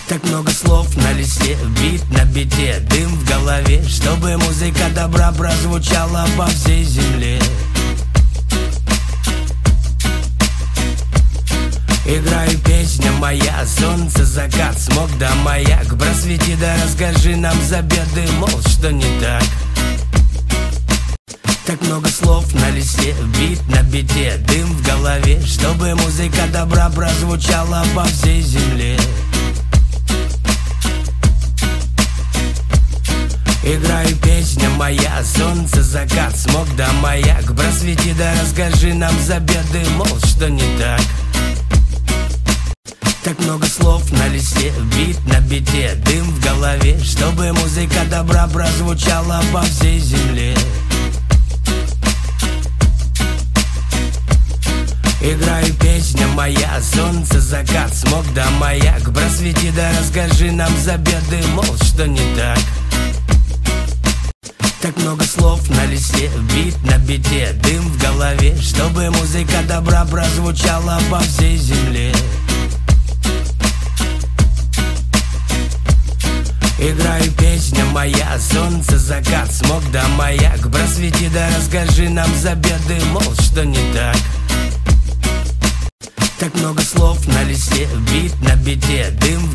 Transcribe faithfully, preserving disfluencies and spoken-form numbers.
Так много слов на листе, бит на бите, дым в голове, чтобы музыка добра прозвучала по всей земле. Играй, песня моя, солнце, закат, смог да маяк. Просвети да расскажи нам за беды, мол, что не так. Так много слов на листе, бит на бите, дым в голове, чтобы музыка добра прозвучала по всей земле. Играй, песня моя, солнце, закат, смог да маяк. Просвети да расскажи нам за беды, мол, что не так. Так много слов на листе, бит на бите, дым в голове, чтобы музыка добра прозвучала по всей земле. Играй, песня моя, солнце, закат, смог да маяк. Просвети да расскажи нам за беды, мол, что не так. Так много слов на листе, бит на бите, дым в голове, чтобы музыка добра прозвучала по всей земле. Играй, песня моя, солнце, закат, смог да маяк. Просвети да расскажи нам за беды, мол, что не так. Так много слов на листе, бит на бите, дым в